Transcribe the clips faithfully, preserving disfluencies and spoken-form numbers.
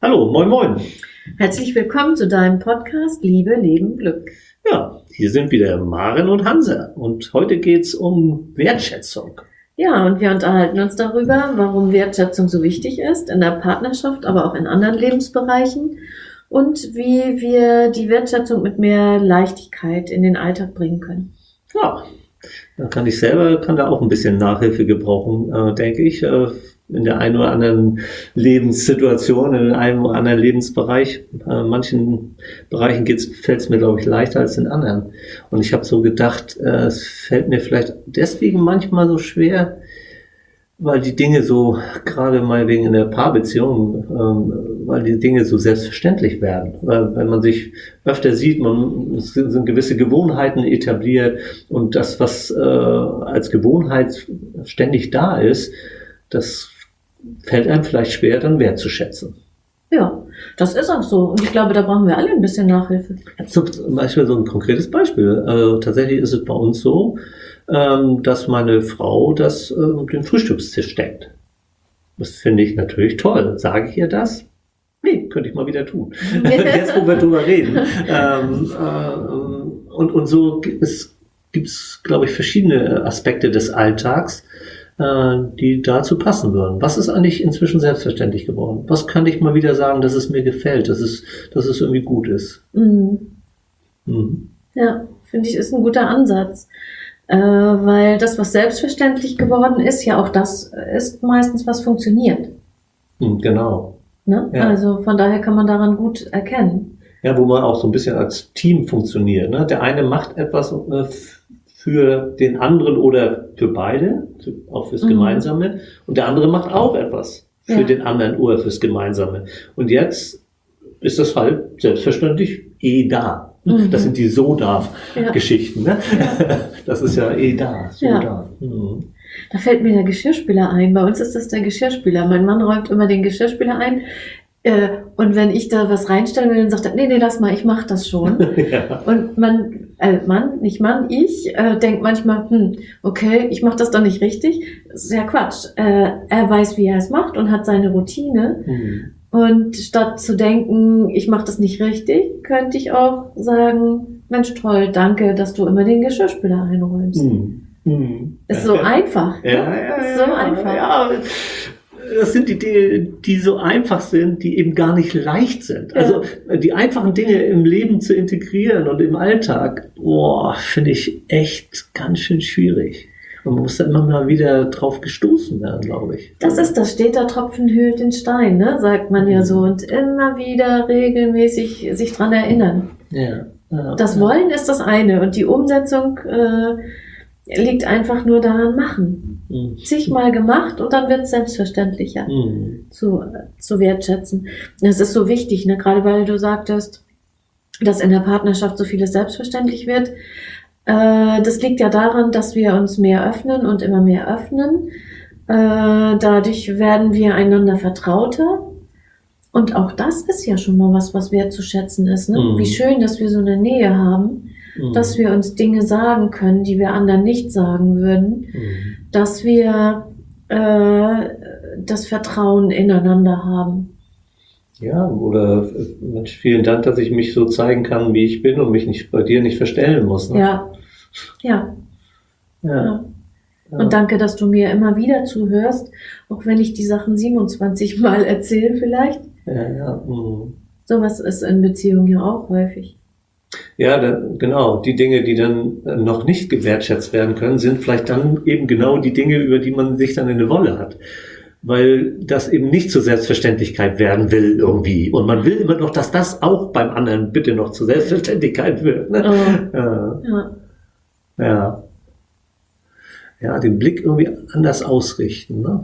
Hallo, moin moin. Herzlich willkommen zu deinem Podcast Liebe, Leben, Glück. Ja, hier sind wieder Maren und Hansa und heute geht's um Wertschätzung. Ja, und wir unterhalten uns darüber, warum Wertschätzung so wichtig ist, in der Partnerschaft, aber auch in anderen Lebensbereichen und wie wir die Wertschätzung mit mehr Leichtigkeit in den Alltag bringen können. Ja, da kann ich selber, kann da auch ein bisschen Nachhilfe gebrauchen, äh, denke ich, äh, in der einen oder anderen Lebenssituation, in einem oder anderen Lebensbereich. In manchen Bereichen fällt es mir, glaube ich, leichter als in anderen. Und ich habe so gedacht, äh, es fällt mir vielleicht deswegen manchmal so schwer, weil die Dinge so, gerade mal wegen in der Paarbeziehung, ähm, weil die Dinge so selbstverständlich werden. Weil wenn man sich öfter sieht, man, es sind gewisse Gewohnheiten etabliert und das, was äh, als Gewohnheit ständig da ist, das fällt einem vielleicht schwer, dann wertzuschätzen. Ja, das ist auch so. Und ich glaube, da brauchen wir alle ein bisschen Nachhilfe. Zum Beispiel so ein konkretes Beispiel. Äh, tatsächlich ist es bei uns so, ähm, dass meine Frau das äh, den Frühstückstisch deckt. Das finde ich natürlich toll. Sage ich ihr das? Nee, könnte ich mal wieder tun. Jetzt, wo wir drüber reden. Ähm, äh, und, und so gibt es, gibt's, glaube ich, verschiedene Aspekte des Alltags, die dazu passen würden. Was ist eigentlich inzwischen selbstverständlich geworden? Was kann ich mal wieder sagen, dass es mir gefällt, dass es, dass es irgendwie gut ist? Mhm. Mhm. Ja, finde ich, ist ein guter Ansatz. Äh, weil das, was selbstverständlich geworden ist, ja auch das ist meistens, was funktioniert. Mhm, genau. Ne? Ja. Also von daher kann man daran gut erkennen. Ja, wo man auch so ein bisschen als Team funktioniert. Ne? Der eine macht etwas äh, für den anderen oder für beide, auch fürs Gemeinsame. Mhm. Und der andere macht auch etwas für ja. den anderen oder fürs Gemeinsame. Und jetzt ist das halt selbstverständlich eh da. Mhm. Das sind die So-Darf-Geschichten. Ja. Ne? Ja. Das ist ja eh da, so ja. da. Mhm. Da fällt mir der Geschirrspüler ein. Bei uns ist das der Geschirrspüler. Mein Mann räumt immer den Geschirrspüler ein. Äh, und wenn ich da was reinstellen will, dann sagt er, nee, nee, lass mal, ich mach das schon. Ja. Und man, äh, Mann, nicht Mann, ich, äh, denkt manchmal, hm, okay, ich mach das doch nicht richtig. Das ist ja Quatsch. Äh, er weiß, wie er es macht und hat seine Routine. Mhm. Und statt zu denken, ich mach das nicht richtig, könnte ich auch sagen, Mensch, toll, danke, dass du immer den Geschirrspüler einräumst. Mhm. Mhm. Ist so einfach. Ja, ja, ja, ist so ja, einfach. Ja. Das sind die Dinge, die so einfach sind, die eben gar nicht leicht sind. Ja. Also die einfachen Dinge im Leben zu integrieren und im Alltag, boah, finde ich echt ganz schön schwierig. Und man muss da immer mal wieder drauf gestoßen werden, glaube ich. Das ist das, steht der Tropfen höhlt den Stein, ne? Sagt man ja so. Und immer wieder regelmäßig sich dran erinnern. Ja. Ja. Das Wollen ist das eine und die Umsetzung äh, liegt einfach nur daran machen. Mhm. Zigmal gemacht und dann wird es selbstverständlicher mhm. zu, zu wertschätzen. Das ist so wichtig, ne? Gerade weil du sagtest, dass in der Partnerschaft so vieles selbstverständlich wird. Äh, das liegt ja daran, dass wir uns mehr öffnen und immer mehr öffnen. Äh, dadurch werden wir einander vertrauter. Und auch das ist ja schon mal was, was wertzuschätzen ist. Ne? Mhm. Wie schön, dass wir so eine Nähe haben. Mhm. Dass wir uns Dinge sagen können, die wir anderen nicht sagen würden, mhm. dass wir äh, das Vertrauen ineinander haben. Ja, oder Mensch, vielen Dank, dass ich mich so zeigen kann, wie ich bin und mich nicht bei dir nicht verstellen muss. Ne? Ja. Ja. Ja. ja. Und danke, dass du mir immer wieder zuhörst, auch wenn ich die Sachen siebenundzwanzig Mal erzähle vielleicht. Ja, ja. Mhm. Sowas ist in Beziehungen ja auch häufig. Ja, da, genau. Die Dinge, die dann noch nicht gewertschätzt werden können, sind vielleicht dann eben genau die Dinge, über die man sich dann in eine Wolle hat. Weil das eben nicht zur Selbstverständlichkeit werden will irgendwie. Und man will immer noch, dass das auch beim anderen bitte noch zur Selbstverständlichkeit wird. Ne? Oh. Ja. Ja. Ja. Ja, den Blick irgendwie anders ausrichten. Ne?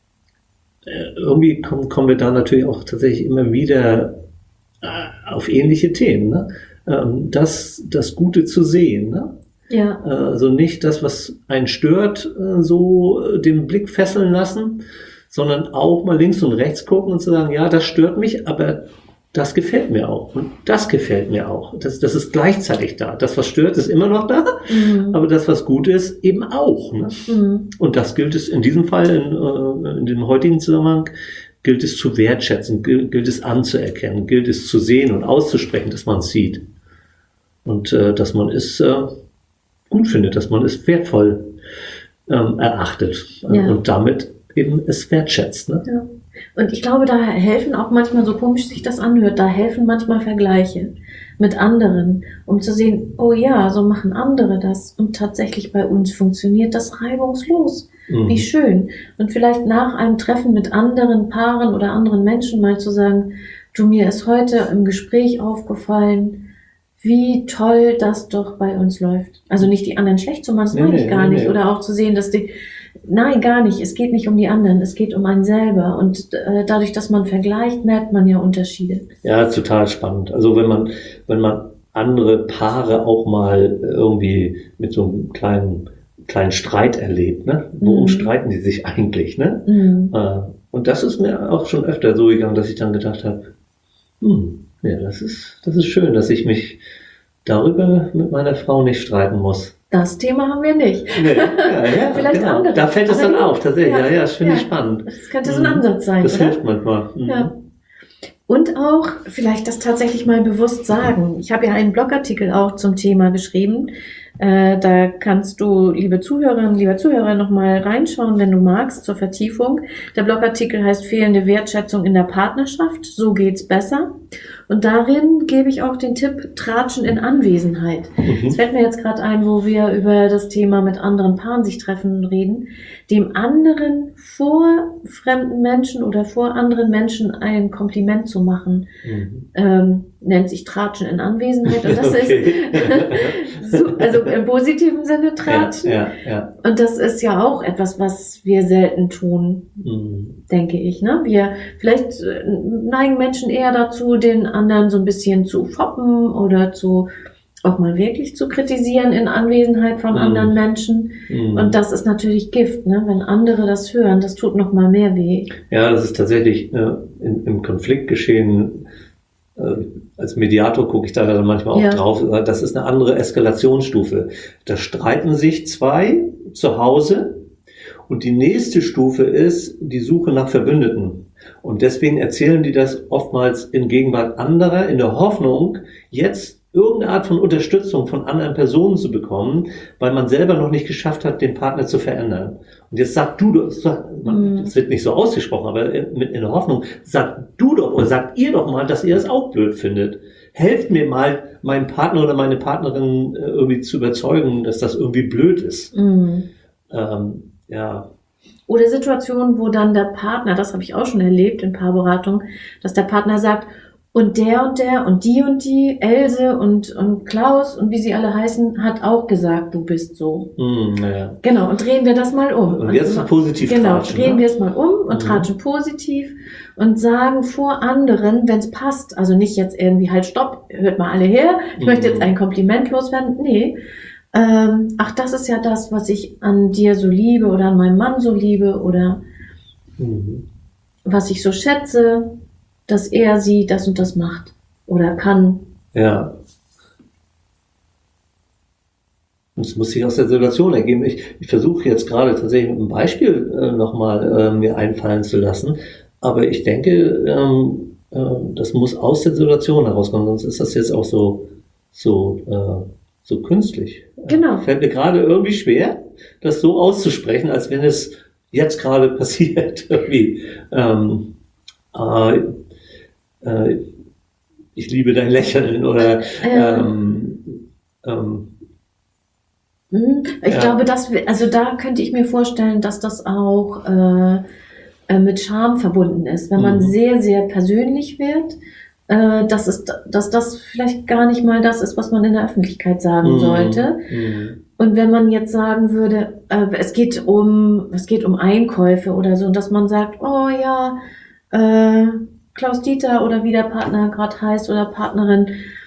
Irgendwie kommen, kommen wir da natürlich auch tatsächlich immer wieder auf ähnliche Themen. Ne? Das, das Gute zu sehen. Ne? Ja. Also nicht das, was einen stört, so den Blick fesseln lassen, sondern auch mal links und rechts gucken und zu sagen, ja, das stört mich, aber das gefällt mir auch. Und das gefällt mir auch. Das, das ist gleichzeitig da. Das, was stört, ist immer noch da, mhm. aber das, was gut ist, eben auch. Ne? Mhm. Und das gilt es in diesem Fall, in, in dem heutigen Zusammenhang, gilt es zu wertschätzen, gilt, gilt es anzuerkennen, gilt es zu sehen und auszusprechen, dass man es sieht. Und äh, dass man es äh, gut findet, dass man es wertvoll ähm, erachtet ja. und damit eben es wertschätzt. Ne? Ja. Und ich glaube, da helfen auch manchmal, so komisch sich das anhört, da helfen manchmal Vergleiche mit anderen, um zu sehen, oh ja, so machen andere das und tatsächlich bei uns funktioniert das reibungslos. Mhm. Wie schön. Und vielleicht nach einem Treffen mit anderen Paaren oder anderen Menschen mal zu sagen, du, mir ist heute im Gespräch aufgefallen, wie toll das doch bei uns läuft. Also nicht die anderen schlecht zu machen, das nee, meine ich gar nee, nicht. Nee. Oder auch zu sehen, dass die, nein, gar nicht. Es geht nicht um die anderen, es geht um einen selber. Und äh, dadurch, dass man vergleicht, merkt man ja Unterschiede. Ja, total spannend. Also wenn man, wenn man andere Paare auch mal irgendwie mit so einem kleinen, kleinen Streit erlebt, ne? Worum mhm. streiten die sich eigentlich, ne? Mhm. Äh, und das ist mir auch schon öfter so gegangen, dass ich dann gedacht habe, hm, ja, das ist, das ist schön, dass ich mich darüber mit meiner Frau nicht streiten muss. Das Thema haben wir nicht. Nee, ja, ja, vielleicht genau. andere. Da fällt es dann auf, tatsächlich. Ja, ja, ja das finde ja. ich spannend. Das könnte so ein Ansatz sein, Das oder? hilft manchmal. Mhm. Ja. Und auch vielleicht das tatsächlich mal bewusst sagen. Ich habe ja einen Blogartikel auch zum Thema geschrieben. Äh, da kannst du, liebe Zuhörerinnen, lieber Zuhörer, nochmal reinschauen, wenn du magst, zur Vertiefung. Der Blogartikel heißt Fehlende Wertschätzung in der Partnerschaft. So geht's besser. Und darin gebe ich auch den Tipp, Tratschen in Anwesenheit. Mhm. Es fällt mir jetzt gerade ein, wo wir über das Thema mit anderen Paaren sich treffen reden, dem anderen vor fremden Menschen oder vor anderen Menschen ein Kompliment zu machen, mhm. ähm, nennt sich Tratschen in Anwesenheit. Und das okay. ist, so, also im positiven Sinne Tratschen. Ja, ja, ja. Und das ist ja auch etwas, was wir selten tun, mhm. denke ich. Ne? Wir, vielleicht neigen Menschen eher dazu, den anderen so ein bisschen zu foppen oder zu auch mal wirklich zu kritisieren in Anwesenheit von mm. anderen Menschen. Mm. Und das ist natürlich Gift, ne? Wenn andere das hören, das tut noch mal mehr weh. Ja, das ist tatsächlich äh, in, im Konfliktgeschehen, äh, als Mediator gucke ich da dann manchmal auch ja. drauf, das ist eine andere Eskalationsstufe. Da streiten sich zwei zu Hause und die nächste Stufe ist die Suche nach Verbündeten. Und deswegen erzählen die das oftmals in Gegenwart anderer, in der Hoffnung, jetzt irgendeine Art von Unterstützung von anderen Personen zu bekommen, weil man selber noch nicht geschafft hat, den Partner zu verändern. Und jetzt sag du, das wird nicht so ausgesprochen, aber mit in der Hoffnung, sag du doch oder sagt ihr doch mal, dass ihr das auch blöd findet. Helft mir mal, meinen Partner oder meine Partnerin irgendwie zu überzeugen, dass das irgendwie blöd ist. Mhm. Ähm, ja. Oder Situationen, wo dann der Partner, das habe ich auch schon erlebt in Paarberatung, dass der Partner sagt, und der und der und die und die, Else und, und Klaus und wie sie alle heißen, hat auch gesagt, du bist so. Mm, ja. Genau, und drehen wir das mal um. Und jetzt und, positiv Genau, tratschen, drehen ne? wir es mal um und mhm. tratschen positiv und sagen vor anderen, wenn es passt, also nicht jetzt irgendwie halt stopp, hört mal alle her, ich mhm. möchte jetzt ein Kompliment loswerden. Nee, ähm, ach, das ist ja das, was ich an dir so liebe oder an meinem Mann so liebe oder mhm. was ich so schätze, dass er sie das und das macht oder kann. Ja. Und es muss sich aus der Situation ergeben. Ich, ich versuche jetzt gerade tatsächlich ein Beispiel äh, nochmal äh, mir einfallen zu lassen, aber ich denke, ähm, äh, das muss aus der Situation herauskommen, sonst ist das jetzt auch so, so, äh, so künstlich. Genau. Äh, fällt mir gerade irgendwie schwer, das so auszusprechen, als wenn es jetzt gerade passiert. Irgendwie. Ähm, äh, ich liebe dein Lächeln oder ähm, ähm, ich ja. glaube, dass wir, also da könnte ich mir vorstellen, dass das auch äh, mit Scham verbunden ist, wenn mhm. man sehr, sehr persönlich wird, äh, dass, es, dass das vielleicht gar nicht mal das ist, was man in der Öffentlichkeit sagen mhm. sollte. Mhm. Und wenn man jetzt sagen würde, äh, es geht um, es geht um Einkäufe oder so, und dass man sagt, oh ja, äh, Klaus-Dieter oder wie der Partner gerade heißt oder Partnerin,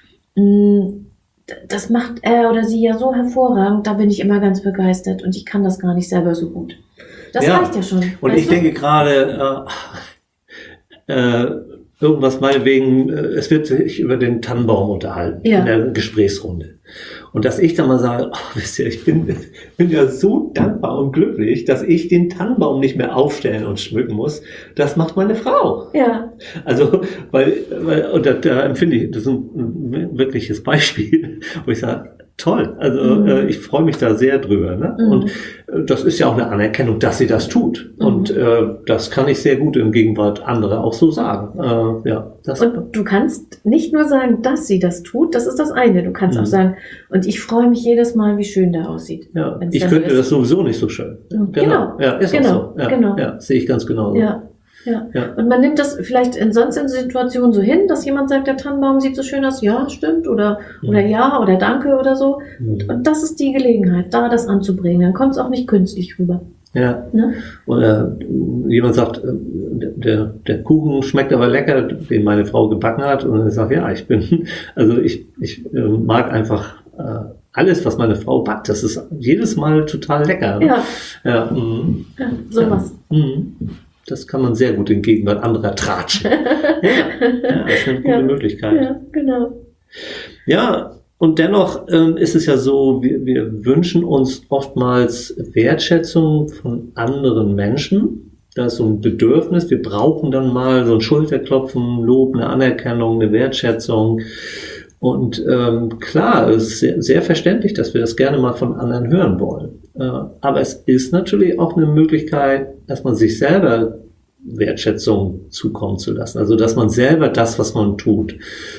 das macht er oder sie ja so hervorragend, da bin ich immer ganz begeistert und ich kann das gar nicht selber so gut. Das ja. reicht ja schon. Und ich du? denke gerade, äh, äh, irgendwas meinetwegen, es wird sich über den Tannenbaum unterhalten ja. in der Gesprächsrunde. Und dass ich dann mal sage, oh, wisst ihr, ich bin, bin ja so dankbar und glücklich, dass ich den Tannenbaum nicht mehr aufstellen und schmücken muss. Das macht meine Frau. Ja. Also, weil, weil und da, da empfinde ich, das ist ein wirkliches Beispiel, wo ich sage, toll, also mhm. äh, ich freue mich da sehr drüber. Ne? Mhm. Und äh, das ist ja auch eine Anerkennung, dass sie das tut. Mhm. Und äh, das kann ich sehr gut in Gegenwart anderer auch so sagen. Äh, ja, das und du kannst nicht nur sagen, dass sie das tut, das ist das eine. Du kannst mhm. auch sagen, und ich freue mich jedes Mal, wie schön der aussieht. Ja, ich könnte ist. das sowieso nicht so schön. Mhm. Genau. genau. Ja, ist genau. auch so. Ja, genau. ja, sehe ich ganz genauso. Ja. Ja. ja, und man nimmt das vielleicht in sonst in Situationen so hin, dass jemand sagt, der Tannenbaum sieht so schön aus, ja, stimmt, oder, mhm. oder ja, oder danke oder so. Mhm. Und das ist die Gelegenheit, da das anzubringen. Dann kommt es auch nicht künstlich rüber. Ja. Ne? Oder jemand sagt, der, der Kuchen schmeckt aber lecker, den meine Frau gebacken hat. Und ich sage, ja, ich bin, also ich, ich mag einfach äh, alles, was meine Frau backt. Das ist jedes Mal total lecker. Ne? Ja. Ja, mm, ja sowas. Ja, mm. Das kann man sehr gut in Gegenwart anderer tratschen. Ja, ja, das ist eine gute ja, Möglichkeit. Ja, genau. Ja, und dennoch ähm, ist es ja so, wir, wir wünschen uns oftmals Wertschätzung von anderen Menschen. Da ist so ein Bedürfnis, wir brauchen dann mal so ein Schulterklopfen, Lob, eine Anerkennung, eine Wertschätzung. Und ähm, klar, es ist sehr, sehr verständlich, dass wir das gerne mal von anderen hören wollen. Äh, aber es ist natürlich auch eine Möglichkeit, dass man sich selber Wertschätzung zukommen zu lassen. Also dass man selber das, was man tut,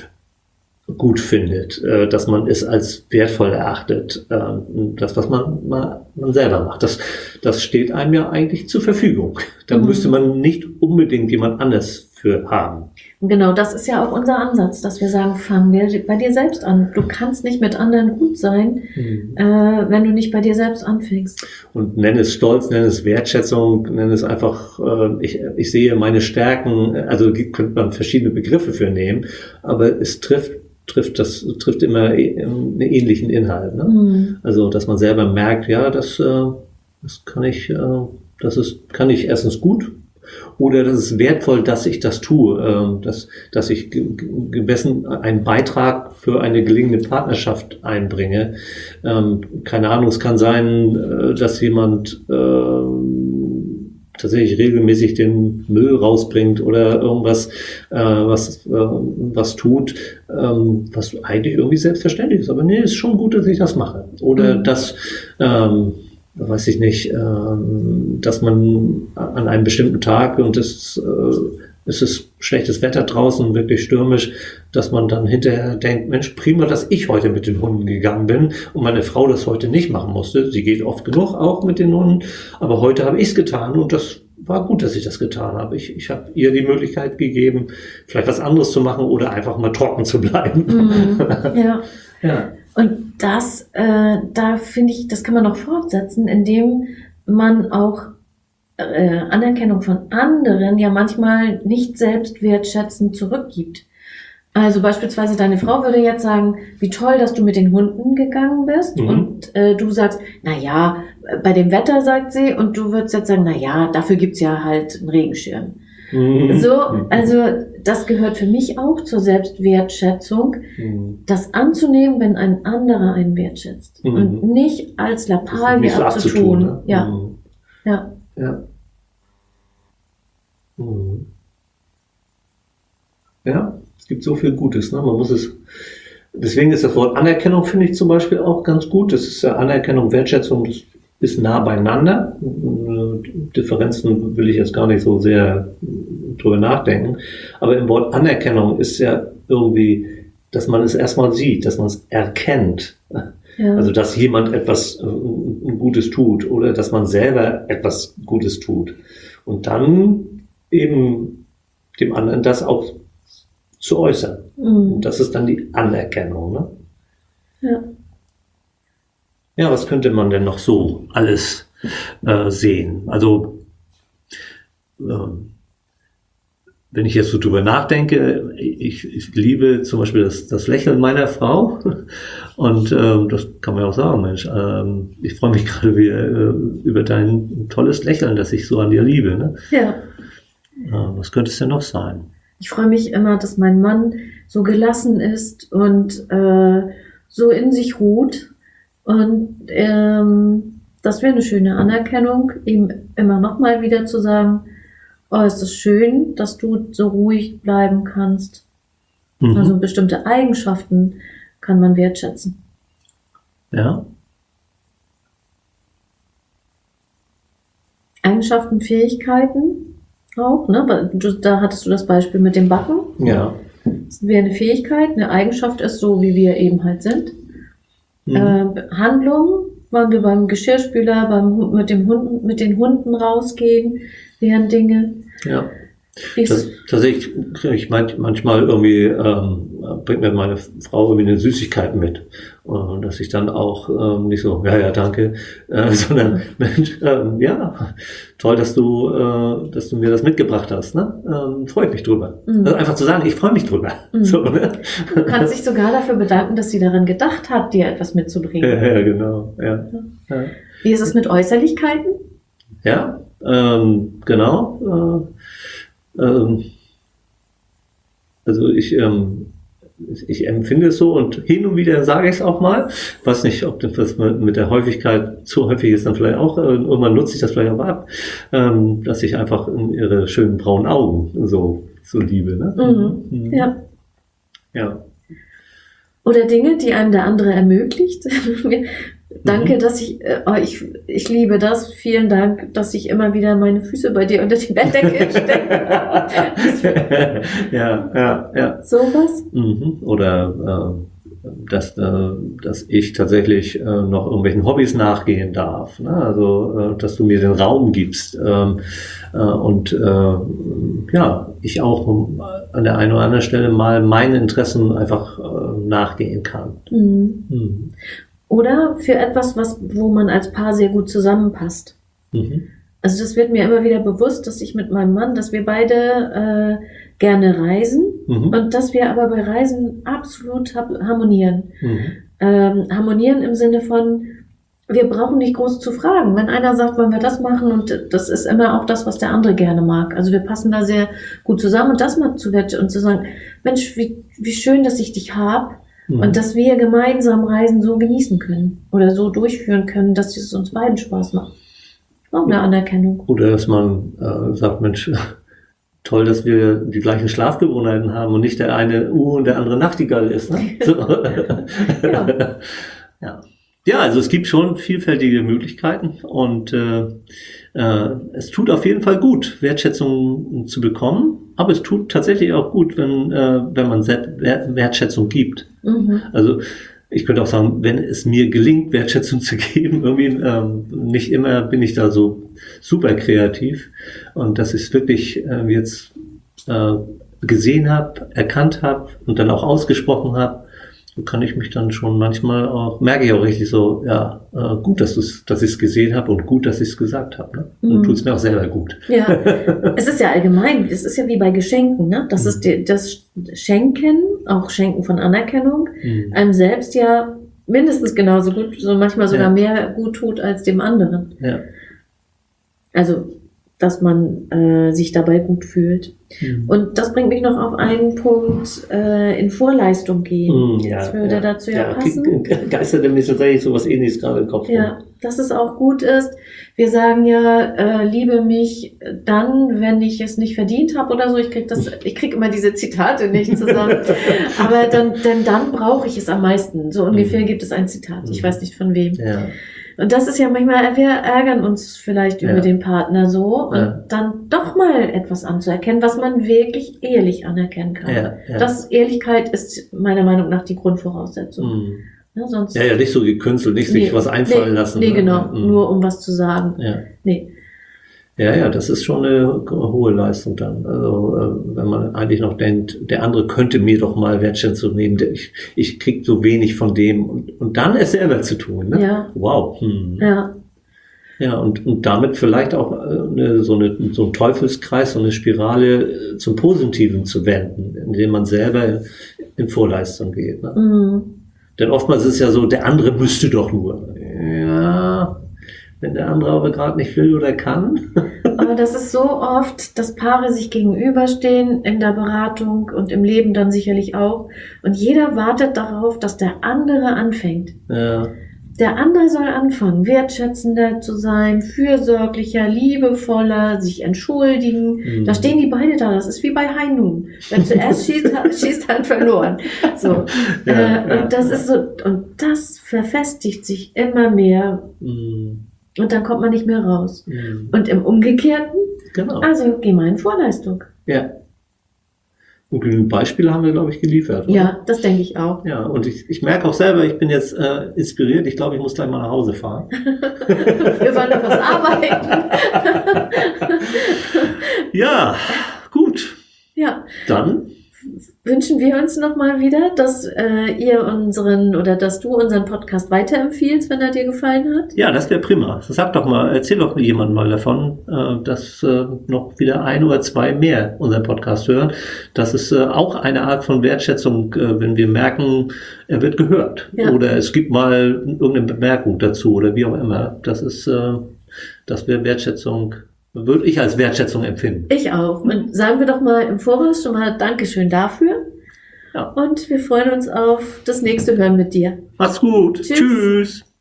gut findet, äh, dass man es als wertvoll erachtet. Äh, das, was man, man, man selber macht, das, das steht einem ja eigentlich zur Verfügung. Da mhm. müsste man nicht unbedingt jemand anders für haben. Genau, das ist ja auch unser Ansatz, dass wir sagen, fang bei dir selbst an. Du kannst nicht mit anderen gut sein, mhm. äh, wenn du nicht bei dir selbst anfängst. Und nenn es Stolz, nenn es Wertschätzung, nenn es einfach, äh, ich, ich sehe meine Stärken, also könnte man verschiedene Begriffe für nehmen, aber es trifft trifft das trifft immer einen ähnlichen Inhalt. Ne? Mhm. Also, dass man selber merkt, ja, das, äh, das kann ich, äh, das ist, kann ich erstens gut. Oder das ist wertvoll, dass ich das tue, dass, dass ich gemessen einen Beitrag für eine gelingende Partnerschaft einbringe. Keine Ahnung, es kann sein, dass jemand tatsächlich regelmäßig den Müll rausbringt oder irgendwas, was, was tut, was eigentlich irgendwie selbstverständlich ist. Aber nee, ist schon gut, dass ich das mache. Oder mhm. dass, weiß ich nicht, dass man an einem bestimmten Tag und es, es ist schlechtes Wetter draußen, wirklich stürmisch, dass man dann hinterher denkt, Mensch, prima, dass ich heute mit den Hunden gegangen bin und meine Frau das heute nicht machen musste. Sie geht oft genug auch mit den Hunden, aber heute habe ich es getan und das war gut, dass ich das getan habe. Ich, ich habe ihr die Möglichkeit gegeben, vielleicht was anderes zu machen oder einfach mal trocken zu bleiben. Mhm, ja. ja. Und das, äh, da finde ich, das kann man noch fortsetzen, indem man auch äh, Anerkennung von anderen ja manchmal nicht selbst wertschätzend zurückgibt. Also beispielsweise deine Frau würde jetzt sagen, wie toll, dass du mit den Hunden gegangen bist mhm. und äh, du sagst, na ja, bei dem Wetter, sagt sie, und du würdest jetzt sagen, na ja, dafür gibt's ja halt einen Regenschirm. Mhm. So, also das gehört für mich auch zur Selbstwertschätzung, mhm. das anzunehmen, wenn ein anderer einen wertschätzt mhm. und nicht als Lappalie so abzutun. abzutun, ne? Ja. Mhm. Ja. Ja. Mhm. Ja, es gibt so viel Gutes, ne? Man muss es, deswegen ist das Wort Anerkennung, finde ich zum Beispiel auch ganz gut. Das ist ja Anerkennung, Wertschätzung, das ist nah beieinander. Differenzen will ich jetzt gar nicht so sehr drüber nachdenken. Aber im Wort Anerkennung ist ja irgendwie, dass man es erstmal sieht, dass man es erkennt. Ja. Also, dass jemand etwas Gutes tut oder dass man selber etwas Gutes tut. Und dann eben dem anderen das auch zu äußern. Mhm. Und das ist dann die Anerkennung. Ne? Ja. Ja, was könnte man denn noch so alles äh, sehen? Also, ähm, wenn ich jetzt so drüber nachdenke, ich, ich liebe zum Beispiel das, das Lächeln meiner Frau und ähm, das kann man ja auch sagen, Mensch, ähm, ich freue mich gerade wieder äh, über dein tolles Lächeln, das ich so an dir liebe. Ne? Ja. Äh, was könnte es denn noch sein? Ich freue mich immer, dass mein Mann so gelassen ist und äh, so in sich ruht und ähm, das wäre eine schöne Anerkennung, ihm immer noch mal wieder zu sagen, oh, es ist schön, dass du so ruhig bleiben kannst. Mhm. Also bestimmte Eigenschaften kann man wertschätzen. Ja. Eigenschaften, Fähigkeiten auch, ne? Da hattest du das Beispiel mit dem Backen. Ja. Das wäre eine Fähigkeit, eine Eigenschaft ist so, wie wir eben halt sind. Mhm. Äh, Handlung, waren wir beim Geschirrspüler, beim, mit, dem Hunden, mit den Hunden rausgehen, wären Dinge. Ja. Das, tatsächlich kriege ich manchmal irgendwie, ähm, bringt mir meine Frau irgendwie eine Süßigkeit mit. Und dass ich dann auch ähm, nicht so, ja, ja, danke, äh, sondern, Mensch, ähm, ja, toll, dass du, äh, dass du mir das mitgebracht hast, ne? Ähm, freue ich mich drüber. Mhm. Also einfach zu sagen, ich freue mich drüber. Mhm. So, ne? Du kannst dich sogar dafür bedanken, dass sie daran gedacht hat, dir etwas mitzubringen. Ja, ja genau, ja. Ja. Wie ist es mit Äußerlichkeiten? Ja, ähm, genau, äh, also ich, ähm, ich empfinde es so und hin und wieder sage ich es auch mal. Ich weiß nicht, ob das mit der Häufigkeit zu häufig ist, dann vielleicht auch, irgendwann nutze ich das vielleicht auch ab, ähm, dass ich einfach in ihre schönen braunen Augen so, so liebe. Ne? Mhm. Mhm. Ja. Ja. Oder Dinge, die einem der andere ermöglicht. Danke, mhm. dass ich, oh, ich, ich liebe das. Vielen Dank, dass ich immer wieder meine Füße bei dir unter die Bettdecke stecke. Ja, ja, ja. Sowas? Mhm. Oder, äh, dass, äh, dass ich tatsächlich äh, noch irgendwelchen Hobbys nachgehen darf. Ne? Also, äh, dass du mir den Raum gibst. Ähm, äh, und, äh, ja, ich auch an der einen oder anderen Stelle mal meinen Interessen einfach äh, nachgehen kann. Mhm. Mhm. Oder für etwas, was, wo man als Paar sehr gut zusammenpasst. Mhm. Also das wird mir immer wieder bewusst, dass ich mit meinem Mann, dass wir beide äh, gerne reisen mhm. und dass wir aber bei Reisen absolut harmonieren. Mhm. Ähm, harmonieren im Sinne von, wir brauchen nicht groß zu fragen. Wenn einer sagt, wollen wir das machen, und das ist immer auch das, was der andere gerne mag. Also wir passen da sehr gut zusammen und das mal zu wertschätzen und zu sagen, Mensch, wie, wie schön, dass ich dich habe. Mhm. Und dass wir gemeinsam Reisen so genießen können oder so durchführen können, dass es uns beiden Spaß macht. Auch eine Anerkennung. Oder dass man äh, sagt, Mensch, toll, dass wir die gleichen Schlafgewohnheiten haben und nicht der eine Uhr und der andere Nachtigall ist. Ne? So. Ja. Ja. Ja, also es gibt schon vielfältige Möglichkeiten und äh, äh, es tut auf jeden Fall gut, Wertschätzung zu bekommen, aber es tut tatsächlich auch gut, wenn, äh, wenn man Wertschätzung gibt. Mhm. Also ich könnte auch sagen, wenn es mir gelingt, Wertschätzung zu geben, irgendwie ähm, nicht immer bin ich da so super kreativ und dass ich es wirklich äh, jetzt äh, gesehen habe, erkannt habe und dann auch ausgesprochen habe, so kann ich mich dann schon manchmal auch, merke ich auch richtig so, ja, äh, gut, dass, dass ich es gesehen habe und gut, dass ich es gesagt habe. Ne? Und mhm. tut es mir auch selber gut. Ja, es ist ja allgemein, es ist ja wie bei Geschenken, ne? Das mhm. ist die, das Schenken, auch Schenken von Anerkennung, mhm. einem selbst ja mindestens genauso gut, so manchmal sogar ja. mehr gut tut als dem anderen. Ja. Also, dass man äh, sich dabei gut fühlt. Mhm. Und das bringt mich noch auf einen Punkt, äh, in Vorleistung gehen. Mhm, ja, das würde ja, dazu ja, ja passen. Geistert mir tatsächlich so was Ähnliches gerade im Kopf. Ja, dass es auch gut ist. Wir sagen ja, äh, liebe mich dann, wenn ich es nicht verdient habe oder so. Ich krieg das, ich krieg immer diese Zitate nicht zusammen. Aber dann, denn dann brauche ich es am meisten. So ungefähr mhm. gibt es ein Zitat. Ich weiß nicht von wem. Ja. Und das ist ja manchmal, wir ärgern uns vielleicht über ja. den Partner so und ja. dann doch mal etwas anzuerkennen, was man wirklich ehrlich anerkennen kann. Ja, ja. Das Ehrlichkeit ist meiner Meinung nach die Grundvoraussetzung. Mhm. Ja, sonst ja, ja, nicht so gekünstelt, nicht nee, sich was einfallen nee, lassen. Nee, ne? genau, mhm. nur um was zu sagen. Ja. Nee. Ja, ja, das ist schon eine hohe Leistung dann. Also, äh, wenn man eigentlich noch denkt, der andere könnte mir doch mal Wertschätzung nehmen, ich, ich krieg so wenig von dem und, und dann es selber zu tun. Ne? Ja. Wow. Hm. Ja. Ja, und, und damit vielleicht auch eine, so, eine, so ein Teufelskreis, so eine Spirale zum Positiven zu wenden, indem man selber in Vorleistung geht. Ne? Mhm. Denn oftmals ist es ja so, der andere müsste doch nur. Ja. wenn der andere aber gerade nicht will oder kann. Aber das ist so oft, dass Paare sich gegenüberstehen in der Beratung und im Leben dann sicherlich auch. Und jeder wartet darauf, dass der andere anfängt. Ja. Der andere soll anfangen, wertschätzender zu sein, fürsorglicher, liebevoller, sich entschuldigen. Mhm. Da stehen die beide da. Das ist wie bei High Noon. Wer zuerst schießt, schießt hat verloren. So. Ja, äh, ja, und das ja. ist so, und das verfestigt sich immer mehr. Mhm. Und dann kommt man nicht mehr raus. Mhm. Und im Umgekehrten, genau. Also geh mal in Vorleistung. Ja. Und genügend Beispiele haben wir, glaube ich, geliefert. Oder? Ja, das denke ich auch. Ja, und ich, ich merke auch selber, ich bin jetzt äh, inspiriert. Ich glaube, ich muss gleich mal nach Hause fahren. Wir wollen noch was arbeiten. Ja, gut. Ja. Dann wünschen wir uns nochmal wieder, dass äh, ihr unseren oder dass du unseren Podcast weiterempfiehlst, wenn er dir gefallen hat. Ja, das wäre prima. Sag doch mal, erzähl doch jemand mal davon, äh, dass äh, noch wieder ein oder zwei mehr unseren Podcast hören. Das ist äh, auch eine Art von Wertschätzung, äh, wenn wir merken, er wird gehört. Ja. Oder es gibt mal irgendeine Bemerkung dazu oder wie auch immer. Das ist, äh, das wäre Wertschätzung. Würde ich als Wertschätzung empfinden. Ich auch. Und sagen wir doch mal im Voraus schon mal Dankeschön dafür. Ja. Und wir freuen uns auf das nächste Hören mit dir. Mach's gut. Tschüss. Tschüss.